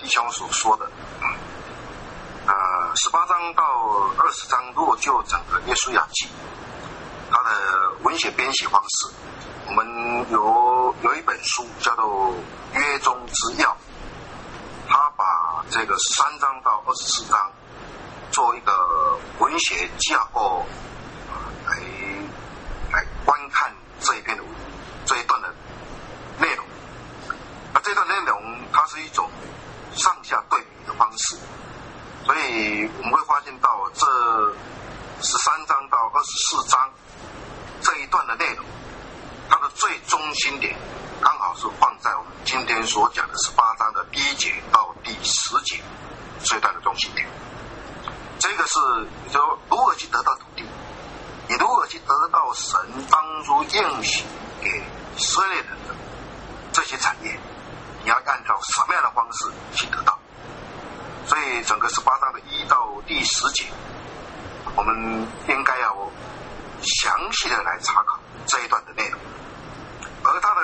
弟兄所说的，18章到20章，如果就整个约书亚记它的文学编写方式，我们有一本书叫做《约中之要》，它把这个13章到24章做一个文学架构来观看这一段的内容。那这段内容它是一种上下对比的方式，所以我们会发现到这13章到24章这一段的内容，它的最中心点刚好是放在我们今天所讲的18章的第1节到第10节这一段的中心点。这个是就如何去得到土地，你如何去得到神当初应许给以色列人的这些产业，你要按照什么样的方式去得到。所以整个18章的1到第10节，我们应该要详细的来查考这一段的内容。而它的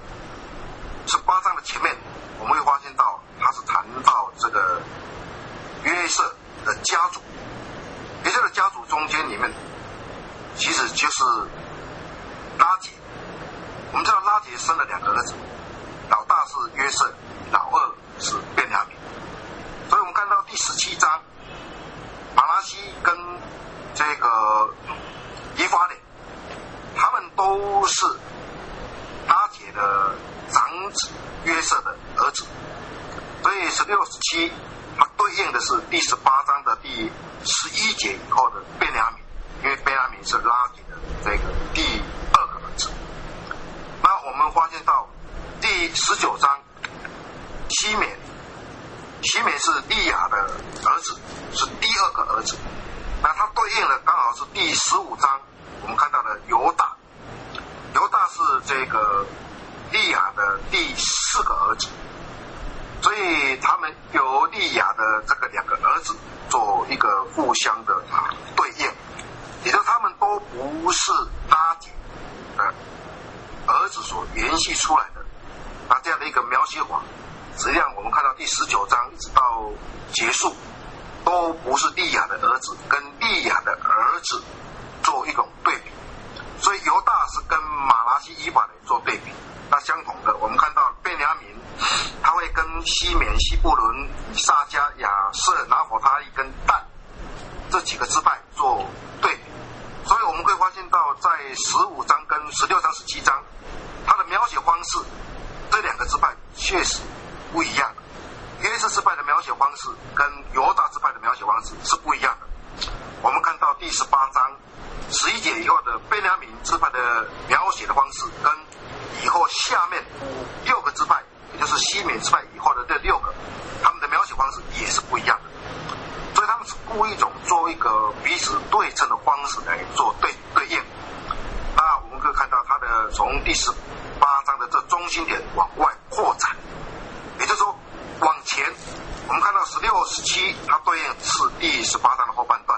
18章的前面，我们会发现到它是谈到这个约瑟的家族，约瑟的家族中间里面其实就是拉结。我们知道拉结生了2个儿子，老大是约瑟，老二是便雅悯。所以我们看到第17章，马拉西跟这个以法莲，他们都是拉结的长子约瑟的儿子。所以16、17它对应的是第18章的第11节以后的便雅悯，因为便雅悯是拉结的这个第2个儿子。那我们发现到第19章，西缅是利亚的儿子，是第2个儿子。那它对应的刚好是第15章，我们看到的犹大是这个利亚的第4个儿子。所以他们由利亚的这个2个儿子做一个互相的对应，也就是他们都不是拉结的儿子所延续出来的。那这样的一个描写法，实际上我们看到第19章一直到结束，都不是利亚的儿子跟利亚的儿子做一种对比。所以犹大是跟马拉西、以法莲做对比。那相同的，我们看到便雅悯，他会跟西缅、西布伦、以萨迦、亚瑟、拿弗他利跟但这几个支派做对比。所以我们会发现到在15章跟16章、17章，它的描写方式，这2个支派确实不一样的。约瑟支派的描写方式跟犹大支派的描写方式是不一样的。我们看到第18章11节以后的便雅悯支派的描写的方式，跟以后下面6个支派，也就是西缅支派以后的这6个，他们的描写方式也是不一样的。所以他们是故意做一个彼此对称的方式来做对应。那我们可以看到它的从第18章的这中心点往外扩展，也就是说往前，我们看到16、17它对应是第18章的后半段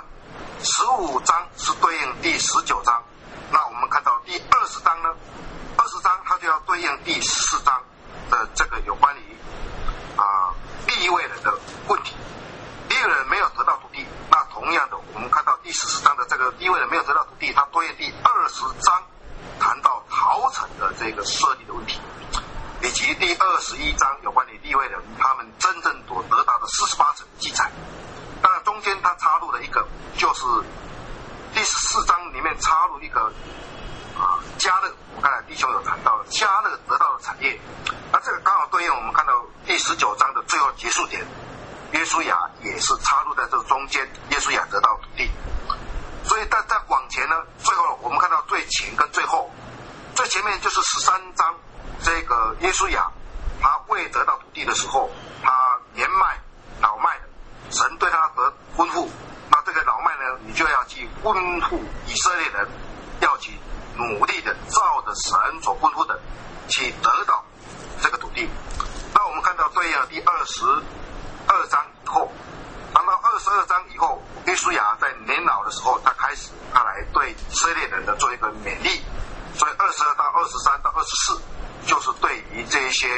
，15章是对应第19章。那我们看到第20章呢，20章它就要对应第14章的这个有关于利未人的问题。利未人没有得到土地，那同样的我们看到第14章的这个利未人没有得到土地，它对应第20章谈到逃城的这个设立的问题，以及第21章有关于利未人他们真正所得到的48城记载。当然中间它插入了一个，就是第14章里面插入一个迦勒，我们刚才弟兄有谈到迦勒得到的产业，那这个刚好对应我们看到第19章的最后结束点，约书亚也是插入在这个中间，约书亚得到土地。所以再往前呢，最后我们看到最前跟最后，最前面就是13章，这个约书亚他未得到土地的时候，他年迈老迈的，神对他吩咐，那这个老迈呢，你就要去吩咐以色列人要去努力的照着神所吩咐的去得到这个土地。那我们看到对应第22章以后，谈到22章以后，约书亚在年老的时候，他来对以色列人的做一个勉励。所以22到23到24就是对于这一些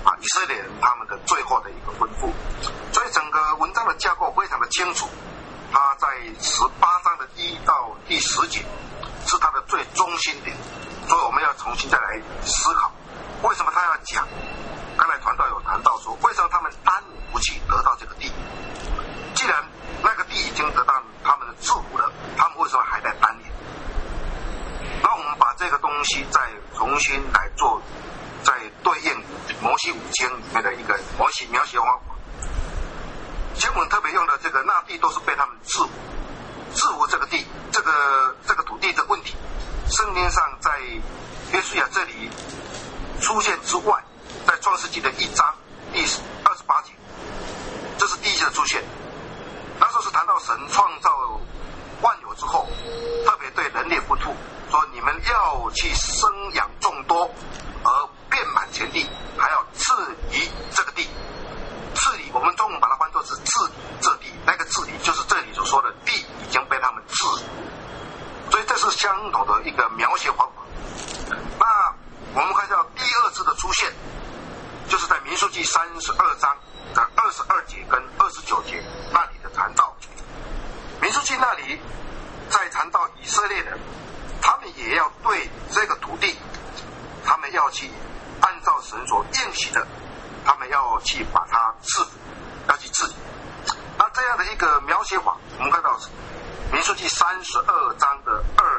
以色列人他们的最后的一个吩咐。所以整个文章的架构非常的清楚，它在18章的1到第10节是它的最中心点，所以我们要重新再来思考，为什么他要讲？刚才传道有谈到说，为什么他们单武不去得到这个地？既然那个地已经得到他们的祝福了，他们为什么还在单恋？那我们把这个东西再重新来做，在对应摩西五经里面的一个描写方法。经文特别用的这个那地都是被他们制服这个地，这个土地的问题，圣经上在约书亚这里出现之外，在创世纪的1章第28节，这是第一次的出现。那时候是谈到神创造万有之后，特别对人类吩咐说，你们要去生养众多，而遍满全地，还要治理这个地。治理，我们中文把它翻作是治理这地，那个治理就是这里所说的地已经被他们治理，所以这是相同的一个描写方法。那我们看到第二次的出现，就是在民数记32章的22节跟29节那里的谈到。民数记那里在谈到以色列人，他们也要对这个土地，他们要去按照神所应许的，他们要去把它治理，要去治理。那这样的一个描写法，我们看到民数记32章的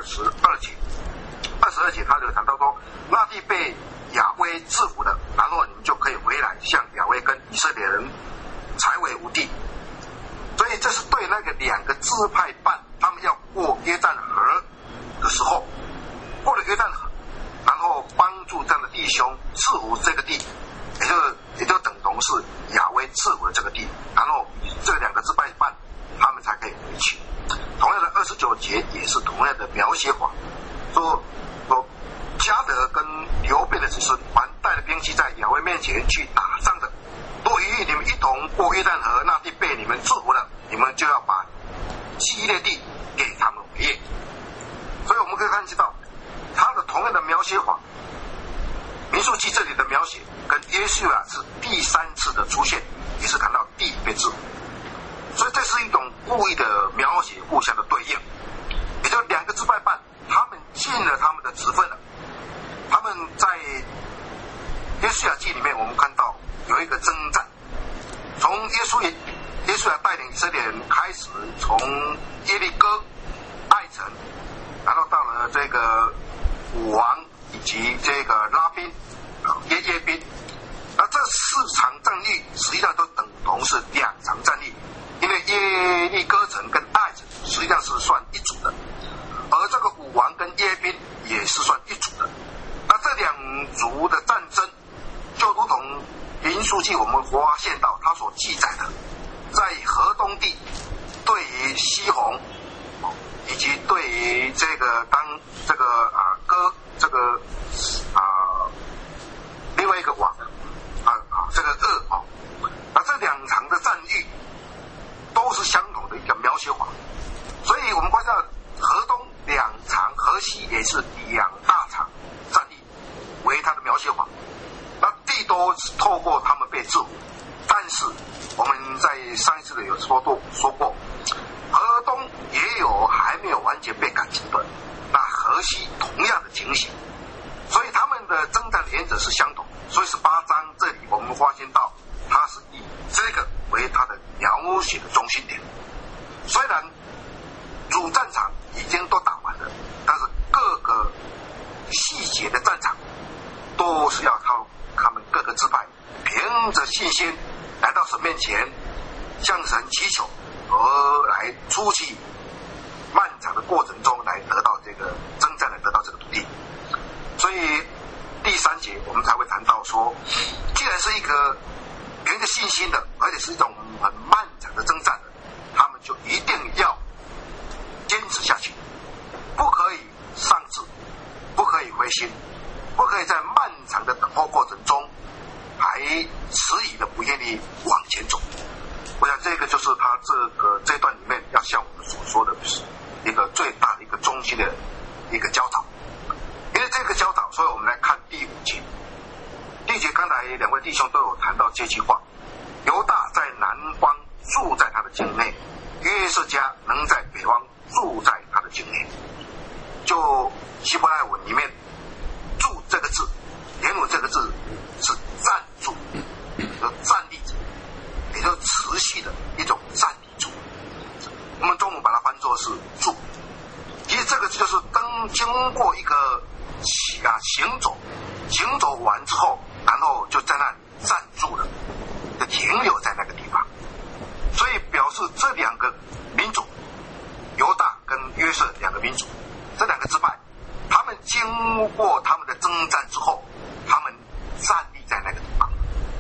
22节他就谈到说，那地被亚威制服了，然后你们就可以回来向亚威跟以色列人才为无地。所以这是对那个2个支派办，他们要过约旦河的时候，过了约旦河，然后帮助这样的弟兄制服这个地，也就等同是亚威制服了这个地，然后这2个支派办，他们才可以回去。同样的29节也是同样的描写法，说迦得跟流便的子孙，凡带了兵器在亚威面前去打仗的，若与你们一同过约旦河，那地被你们制服了，你们就要把基列地给他们为业。所以我们可以看到他的同样的描写法，民数记这里的描写跟约书亚是第3次的出现，也是谈到地被制服。所以这是一种故意的描写，互相的对应，也就2个支派办，他们尽了他们的职分了。他们在约书亚记里面，我们看到有一个征战，从约书亚带领以色列人开始，从耶利哥、艾城，然后到了这个武王以及这个拉宾、耶宾，那这4场战役实际上都等同是2场战役，因为耶利哥城跟艾城实际上是算一组的，而这个武王跟耶宾也是算一组的。那这2族的战争，就如同民数记我们发现到他所记载的，在河东地对于西宏，以及对于这个当这个另外一个王这个那这2场的战役都是相同的一个描写法。所以我们观察河东2场，河西也是2大场战役为他的描写法。那地都透过他们被制服，但是我们在上一次的有说过，河东也有还没有完全被赶出的，那河西同样的情形，所以他们的征战原则是相同。所以18章这里我们发现到，它是以这个为它的描写的中心点。虽然主战场已经都打完了，但是各个细节的战场都是要靠他们各个支派凭着信心来到神面前，向神祈求，而来出去漫长的过程中来得到这个征战，来得到这个土地。所以第3节我们才会谈到说，既然是一个凭着信心的，而且是一种很漫长的征战的，他们就一定要坚持下去，不可以丧志，不可以灰心，不可以在漫长的等候过程中还迟疑的不愿意往前走。我想这个就是他这段里面要向我们所说的一个最大的一个中心的一个教导。因为这个教导，所以我们来看第5节。第5 且刚才两位弟兄都有谈到这句话，犹大在南方住在他的境内，约瑟家能在北方住在他的境内。就希伯来文里面住这个字，原文这个字是站住，就站立着，也就是持续的一种站立住。我们中文把它翻作是住，其实这个就是经过一个行走完之后，然后就在那里站住了，就停留在那个地方。所以表示这两个民族，犹大跟约瑟两个民族，这两个支派，他们经过他们的征战之后，他们站立在那个地方。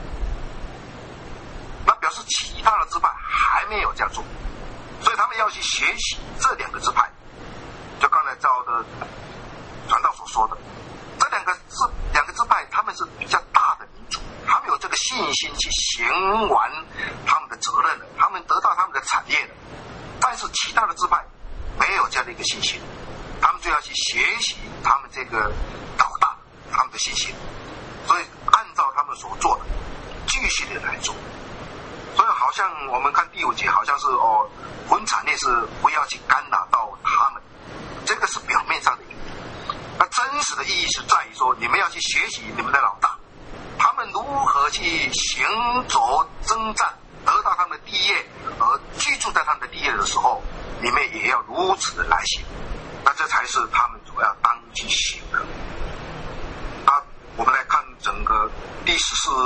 那表示其他的支派还没有这样做，所以他们要去学习这两个支派。就刚才照的传道所说的，这两个支派他们是比较大的民族，他们有这个信心去行完他们的责任的，他们得到他们的产业的。但是其他的支派没有这样的一个信心，他们就要去学习他们这个老大他们的信心，所以按照他们所做的继续的来做。所以好像我们看第5节，好像是魂产业是不要去干扰到他们，这个是表面上的意义。那真实的意义是在于说，你们要去学习你们的老大，他们如何去行走征战，得到他们的地业，而居住在他们的地业的时候，你们也要如此的来行。那这才是他们所要当去行的。我们来看整个第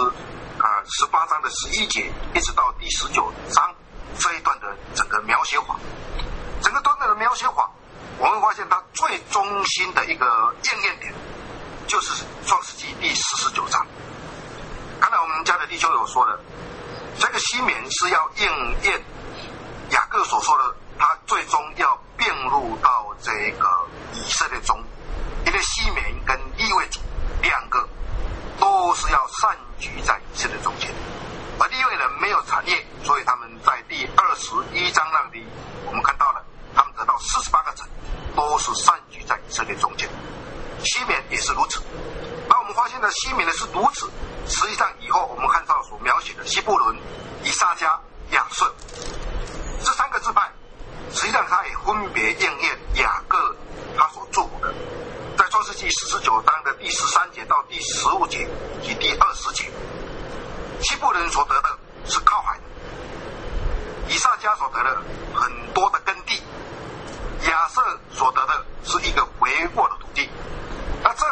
18章的11节一直到第19章这一段的整个描写法，整个段落的描写法，我们发现它最中心的一个应验点就是创世纪第49章。刚才我们家的弟兄有说了，这个西缅是要应验雅各所说的，他最终要并入到这个以色列中，因为西缅跟利未族两个都是要散居在以色列中间，而利未人没有产业，所以他们在第21章那里我们看到了，他们得到48个城，都是散居在以色列中间。西缅也是如此。那我们发现了西缅的是如此，实际上以后我们看到所描写的西布伦、以撒迦、亚瑟这3个支派，实际上他也分别应验雅各他所祝福的。在创世纪49章的第13节到第15节以及第20节，西布伦所得的是靠海的，以撒迦所得的很多的耕地，亚瑟所得的是一个肥沃的土地。那这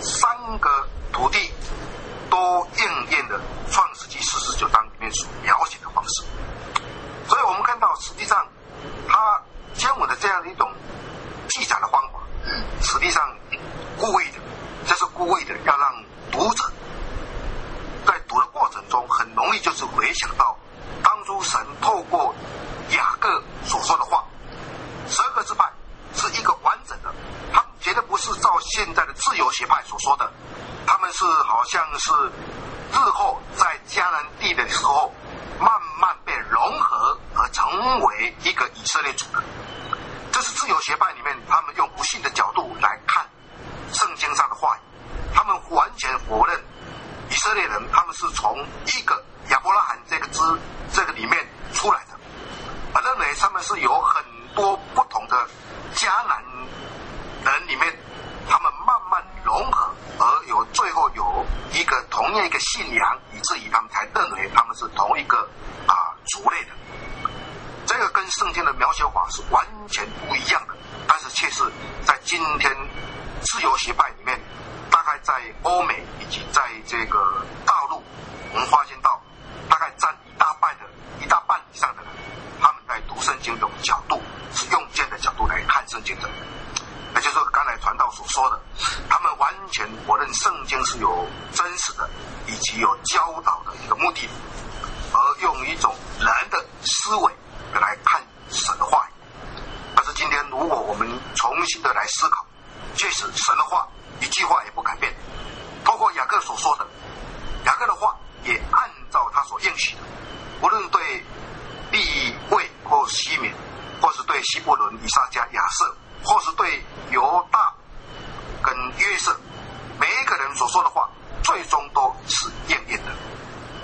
3个土地都应验了创世纪49章里面所描写的方式。所以我们看到实际上他经文的这样的一种记载的方法，实际上故意的，这是故意的，要让读者在读的过程中很容易就是回想到当初神透过雅各所说的话，12个支派是一个完整的，他们绝对不是照现在的自由学派所说的，他们是好像是日后在迦南地的时候慢慢被融合而成为一个以色列族的。这是自由学派里面他们用不信的角度来看圣经上的话语，他们完全否认以色列人他们是从一个亚伯拉罕这个里面出来的，而认为他们是有很多不同的迦南人里面，他们慢慢融合，而最后有一个同样一个信仰，以至于他们才认为他们是同一个族类的。这个跟圣经的描写法是完全不一样的，但是却是在今天自由学派里面，大概在欧美以及在这个大陆，我们发现到大概占一大半以上的人，他们在读圣经的角度是用这样的角度来看圣经的。也就是刚才传道所说的，他们完全否认圣经是有真实的以及有教导的一个目的，而用一种人的思维来看神的话语。但是今天如果我们重新的来思考，确实神的话一句话也不改变，透过雅各所说的，雅各的话也按照他所应许的，无论对利未或西缅，或是对西布伦、以撒迦、亚瑟，或是对犹大跟约瑟，每一个人所说的话最终都是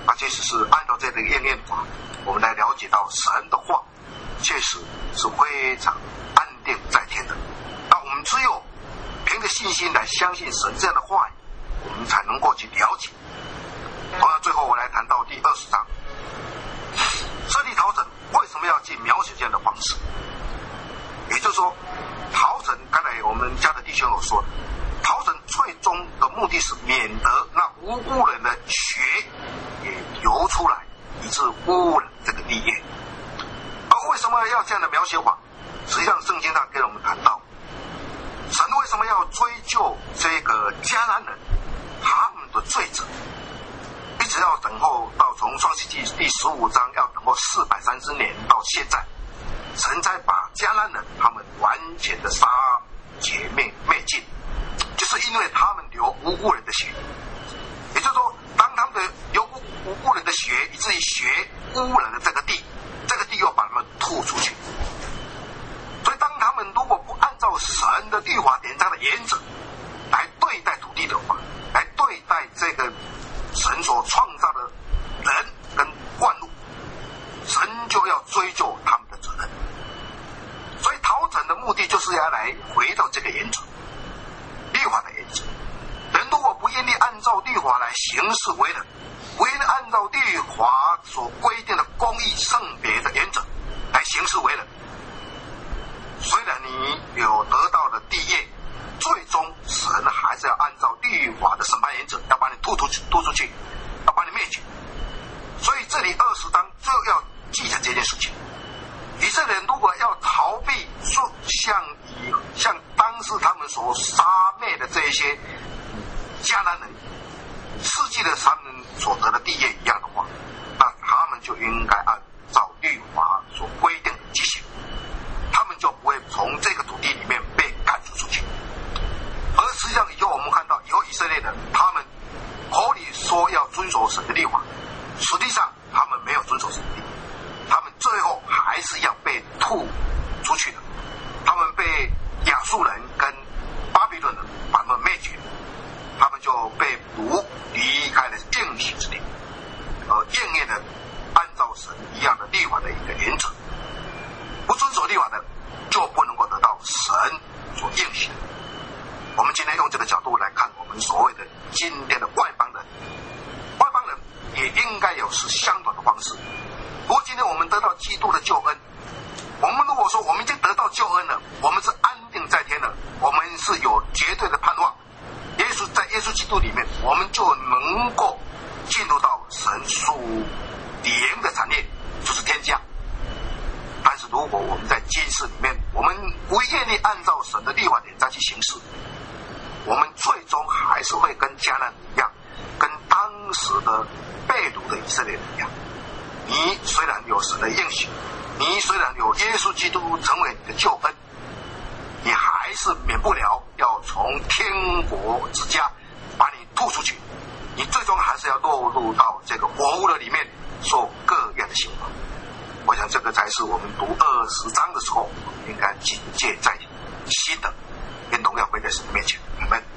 确实是按照这个验验法，我们来了解到神的话确实是非常安定在天的。那我们只有凭着信心来相信神这样的话语，我们才能够去了解。好，最后我来谈到第20章，设立逃城为什么要去描写这样的方式？也就是说，逃城刚才我们家的弟兄有说，逃城最终的目的是免得那无辜人的血也流出来，以致污染这个地业。而为什么要这样的描写法？实际上圣经上给我们谈到，神为什么要追究这个迦南人他们的罪责，一直要等候到从创世纪第15章要等候430年到现在，神才把迦南人他们完全的杀绝灭尽，就是因为他们流无辜人的血。也就是说，当他们的流无辜人的血以至于血污染了这个地，这个地又把他们吐出去。所以当他们如果不按照神的律法典章的原则来对待土地的话，来对待这个神所创造的人跟万物，神就要追究他们的责任。所以逃城的目的就是要来回到这个原则，律法的原则。人如果不愿意按照律法来行事为人，不愿意按照律法所规定的公义圣别的原则来行事为人，虽然你有得到的地业，最终神还是要按照律法的审判原则，要把你吐出去，要把你灭绝。所以这里20章就要记下这件事情。以色列人如果要逃避像当时他们所杀灭的这一些迦南人失去了他们所得的地业一样的话，那他们就应该按照律法所规定的去行，他们就不会从这个土地里面被赶出去。而实际上以后我们看到，以后以色列人他们口里说要遵守神的律法，实际上他们没有遵守神的律法，他们最后还是要被吐出去的。他们被亚述人跟巴比伦人把他们灭绝，他们就被掳离开了应许之地，而应验了按照神一样的律法的一个原则。不遵守律法的就不能够得到神所应许的。我们今天用这个角度来看我们所谓的今天的外邦人，外邦人也应该有是相同的方式。如果今天我们得到基督的救恩，我们如果说我们已经得到救恩了，我们是安定在天了，我们是有绝对的盼望，在耶稣基督里面，我们就能够进入到神属灵的产业，就是天家。但是如果我们在今世里面，我们不愿意按照神的律法典章去行事，我们最终还是会跟迦南人一样，跟当时的被掳的以色列人一样。你虽然有神的应许，你虽然有耶稣基督成为你的救恩，你还是免不了要从天国之家把你吐出去，你最终还是要落入到这个火湖的里面受各样的刑罚。我想这个才是我们读20章的时候应该警戒在心的，愿荣耀归在神面前。阿们。